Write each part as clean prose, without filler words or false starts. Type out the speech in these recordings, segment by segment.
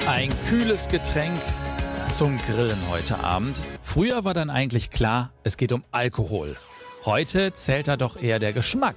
Ein kühles Getränk zum Grillen heute Abend. Früher war dann eigentlich klar, es geht um Alkohol. Heute zählt da doch eher der Geschmack.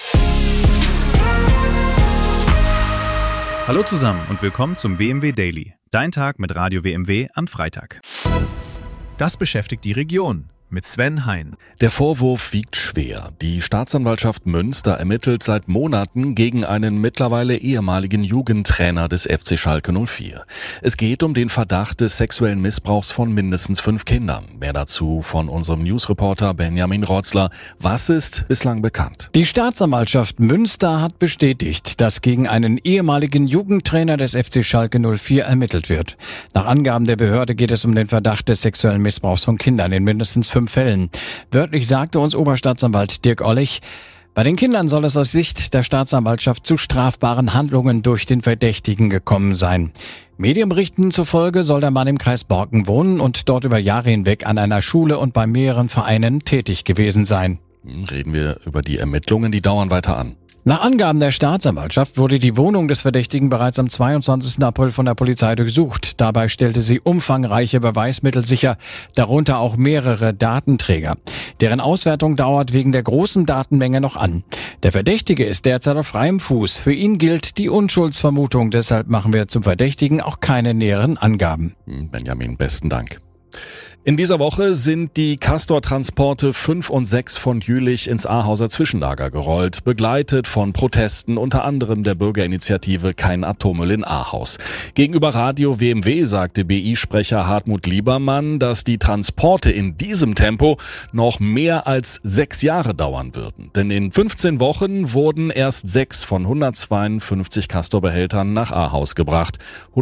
Hallo zusammen und willkommen zum WMW Daily. Dein Tag mit Radio WMW am Freitag. Das beschäftigt die Region. Mit Sven Hein. Der Vorwurf wiegt schwer. Die Staatsanwaltschaft Münster ermittelt seit Monaten gegen einen mittlerweile ehemaligen Jugendtrainer des FC Schalke 04. Es geht um den Verdacht des sexuellen Missbrauchs von mindestens 5 Kindern. Mehr dazu von unserem Newsreporter Benjamin Rotzler. Was ist bislang bekannt? Die Staatsanwaltschaft Münster hat bestätigt, dass gegen einen ehemaligen Jugendtrainer des FC Schalke 04 ermittelt wird. Nach Angaben der Behörde geht es um den Verdacht des sexuellen Missbrauchs von Kindern in mindestens 5 Fällen. Wörtlich sagte uns Oberstaatsanwalt Dirk Ollich, bei den Kindern soll es aus Sicht der Staatsanwaltschaft zu strafbaren Handlungen durch den Verdächtigen gekommen sein. Medienberichten zufolge soll der Mann im Kreis Borken wohnen und dort über Jahre hinweg an einer Schule und bei mehreren Vereinen tätig gewesen sein. Reden wir über die Ermittlungen, die dauern weiter an. Nach Angaben der Staatsanwaltschaft wurde die Wohnung des Verdächtigen bereits am 22. April von der Polizei durchsucht. Dabei stellte sie umfangreiche Beweismittel sicher, darunter auch mehrere Datenträger. Deren Auswertung dauert wegen der großen Datenmenge noch an. Der Verdächtige ist derzeit auf freiem Fuß. Für ihn gilt die Unschuldsvermutung. Deshalb machen wir zum Verdächtigen auch keine näheren Angaben. Benjamin, besten Dank. In dieser Woche sind die Castor-Transporte 5 und 6 von Jülich ins Ahauser Zwischenlager gerollt, begleitet von Protesten, unter anderem der Bürgerinitiative Kein Atommüll in Ahaus. Gegenüber Radio WMW sagte BI-Sprecher Hartmut Liebermann, dass die Transporte in diesem Tempo noch mehr als 6 Jahre dauern würden. Denn in 15 Wochen wurden erst 6 von 152 Castor-Behältern nach Ahaus gebracht.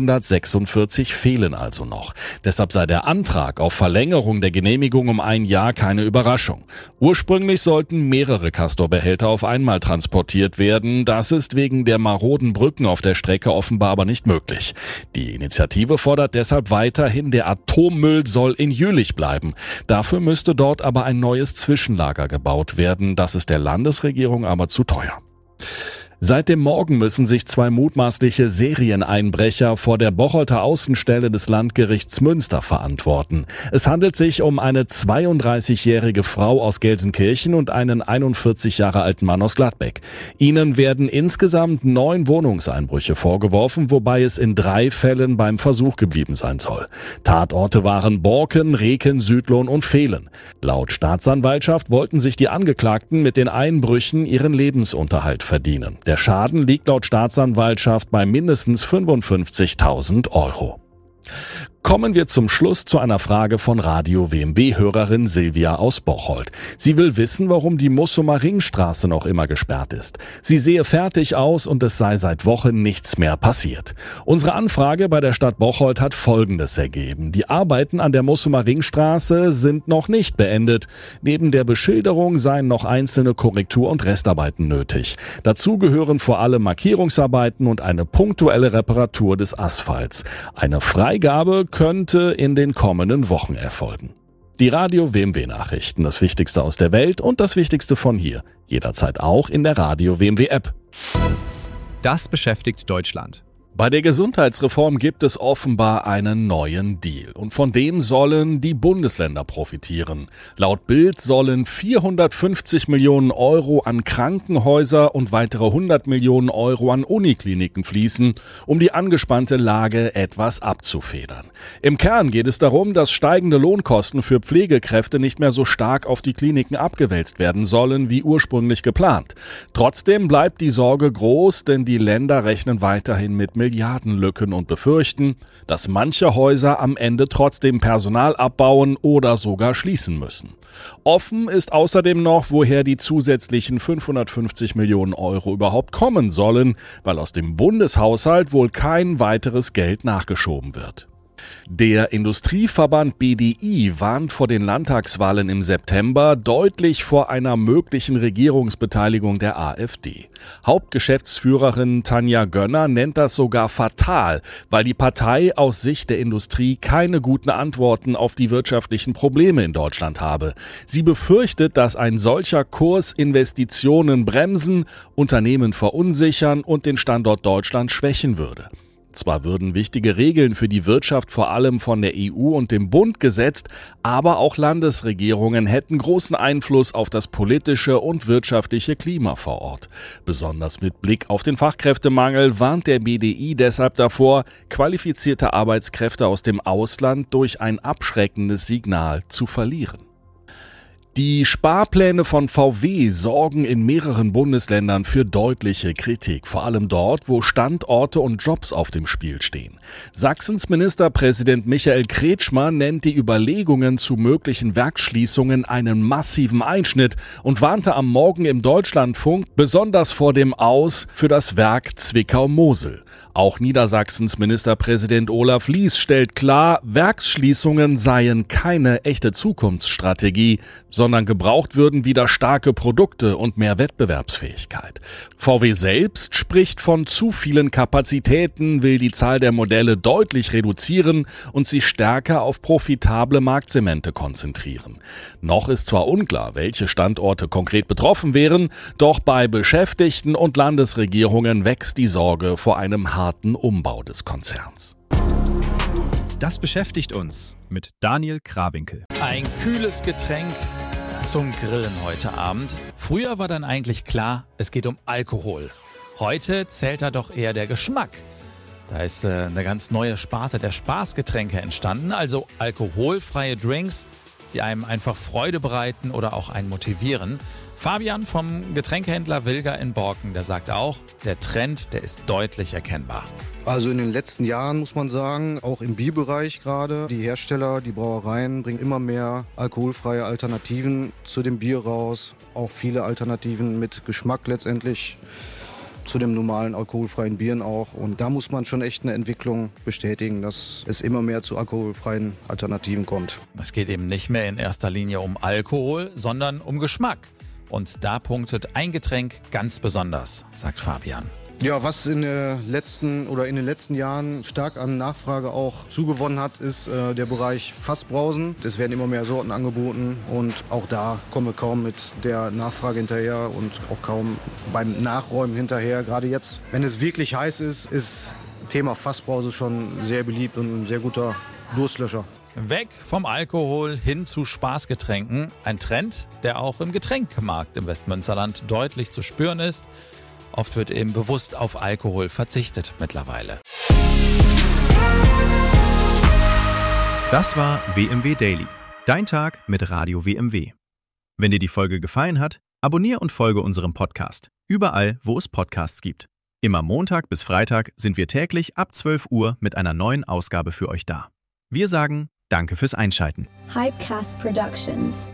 146 fehlen also noch. Deshalb sei der Antrag auf Verlängerung der Genehmigung um 1 Jahr keine Überraschung. Ursprünglich sollten mehrere Castor-Behälter auf einmal transportiert werden. Das ist wegen der maroden Brücken auf der Strecke offenbar aber nicht möglich. Die Initiative fordert deshalb weiterhin, der Atommüll soll in Jülich bleiben. Dafür müsste dort aber ein neues Zwischenlager gebaut werden. Das ist der Landesregierung aber zu teuer. Seit dem Morgen müssen sich 2 mutmaßliche Serieneinbrecher vor der Bocholter Außenstelle des Landgerichts Münster verantworten. Es handelt sich um eine 32-jährige Frau aus Gelsenkirchen und einen 41 Jahre alten Mann aus Gladbeck. Ihnen werden insgesamt 9 Wohnungseinbrüche vorgeworfen, wobei es in 3 Fällen beim Versuch geblieben sein soll. Tatorte waren Borken, Reken, Südlohn und Vehlen. Laut Staatsanwaltschaft wollten sich die Angeklagten mit den Einbrüchen ihren Lebensunterhalt verdienen. Der Schaden liegt laut Staatsanwaltschaft bei mindestens 55.000 Euro. Kommen wir zum Schluss zu einer Frage von Radio WMW-Hörerin Silvia aus Bocholt. Sie will wissen, warum die Mussumer Ringstraße noch immer gesperrt ist. Sie sehe fertig aus und es sei seit Wochen nichts mehr passiert. Unsere Anfrage bei der Stadt Bocholt hat Folgendes ergeben. Die Arbeiten an der Mussumer Ringstraße sind noch nicht beendet. Neben der Beschilderung seien noch einzelne Korrektur- und Restarbeiten nötig. Dazu gehören vor allem Markierungsarbeiten und eine punktuelle Reparatur des Asphalts. Eine Freigabe könnte in den kommenden Wochen erfolgen. Die Radio WMW Nachrichten, das Wichtigste aus der Welt und das Wichtigste von hier. Jederzeit auch in der Radio WMW App. Das beschäftigt Deutschland. Bei der Gesundheitsreform gibt es offenbar einen neuen Deal und von dem sollen die Bundesländer profitieren. Laut Bild sollen 450 Millionen Euro an Krankenhäuser und weitere 100 Millionen Euro an Unikliniken fließen, um die angespannte Lage etwas abzufedern. Im Kern geht es darum, dass steigende Lohnkosten für Pflegekräfte nicht mehr so stark auf die Kliniken abgewälzt werden sollen wie ursprünglich geplant. Trotzdem bleibt die Sorge groß, denn die Länder rechnen weiterhin mit Milliardenlücken und befürchten, dass manche Häuser am Ende trotzdem Personal abbauen oder sogar schließen müssen. Offen ist außerdem noch, woher die zusätzlichen 550 Millionen Euro überhaupt kommen sollen, weil aus dem Bundeshaushalt wohl kein weiteres Geld nachgeschoben wird. Der Industrieverband BDI warnt vor den Landtagswahlen im September deutlich vor einer möglichen Regierungsbeteiligung der AfD. Hauptgeschäftsführerin Tanja Gönner nennt das sogar fatal, weil die Partei aus Sicht der Industrie keine guten Antworten auf die wirtschaftlichen Probleme in Deutschland habe. Sie befürchtet, dass ein solcher Kurs Investitionen bremsen, Unternehmen verunsichern und den Standort Deutschland schwächen würde. Zwar würden wichtige Regeln für die Wirtschaft vor allem von der EU und dem Bund gesetzt, aber auch Landesregierungen hätten großen Einfluss auf das politische und wirtschaftliche Klima vor Ort. Besonders mit Blick auf den Fachkräftemangel warnt der BDI deshalb davor, qualifizierte Arbeitskräfte aus dem Ausland durch ein abschreckendes Signal zu verlieren. Die Sparpläne von VW sorgen in mehreren Bundesländern für deutliche Kritik, vor allem dort, wo Standorte und Jobs auf dem Spiel stehen. Sachsens Ministerpräsident Michael Kretschmer nennt die Überlegungen zu möglichen Werksschließungen einen massiven Einschnitt und warnte am Morgen im Deutschlandfunk besonders vor dem Aus für das Werk Zwickau-Mosel. Auch Niedersachsens Ministerpräsident Olaf Lies stellt klar, Werksschließungen seien keine echte Zukunftsstrategie, sondern gebraucht würden wieder starke Produkte und mehr Wettbewerbsfähigkeit. VW selbst spricht von zu vielen Kapazitäten, will die Zahl der Modelle deutlich reduzieren und sich stärker auf profitable Marktsegmente konzentrieren. Noch ist zwar unklar, welche Standorte konkret betroffen wären, doch bei Beschäftigten und Landesregierungen wächst die Sorge vor einem harten Umbau des Konzerns. Das beschäftigt uns mit Daniel Krawinkel. Ein kühles Getränk zum Grillen heute Abend. Früher war dann eigentlich klar, es geht um Alkohol. Heute zählt da doch eher der Geschmack. Da ist eine ganz neue Sparte der Spaßgetränke entstanden, also alkoholfreie Drinks, die einem einfach Freude bereiten oder auch einen motivieren. Fabian vom Getränkehändler Wilger in Borken, der sagt auch, der Trend, der ist deutlich erkennbar. Also in den letzten Jahren muss man sagen, auch im Bierbereich gerade, die Hersteller, die Brauereien bringen immer mehr alkoholfreie Alternativen zu dem Bier raus. Auch viele Alternativen mit Geschmack letztendlich zu dem normalen alkoholfreien Bieren auch. Und da muss man schon echt eine Entwicklung bestätigen, dass es immer mehr zu alkoholfreien Alternativen kommt. Es geht eben nicht mehr in erster Linie um Alkohol, sondern um Geschmack. Und da punktet ein Getränk ganz besonders, sagt Fabian. Ja, was in den letzten Jahren stark an Nachfrage auch zugewonnen hat, ist der Bereich Fassbrausen. Es werden immer mehr Sorten angeboten und auch da kommen wir kaum mit der Nachfrage hinterher und auch kaum beim Nachräumen hinterher. Gerade jetzt, wenn es wirklich heiß ist, ist Thema Fassbrause schon sehr beliebt und ein sehr guter Durstlöscher. Weg vom Alkohol hin zu Spaßgetränken. Ein Trend, der auch im Getränkemarkt im Westmünsterland deutlich zu spüren ist. Oft wird eben bewusst auf Alkohol verzichtet mittlerweile. Das war WMW Daily, dein Tag mit Radio WMW. Wenn dir die Folge gefallen hat, abonniere und folge unserem Podcast, überall, wo es Podcasts gibt. Immer Montag bis Freitag sind wir täglich ab 12 Uhr mit einer neuen Ausgabe für euch da. Wir sagen Danke fürs Einschalten. Hypecast Productions.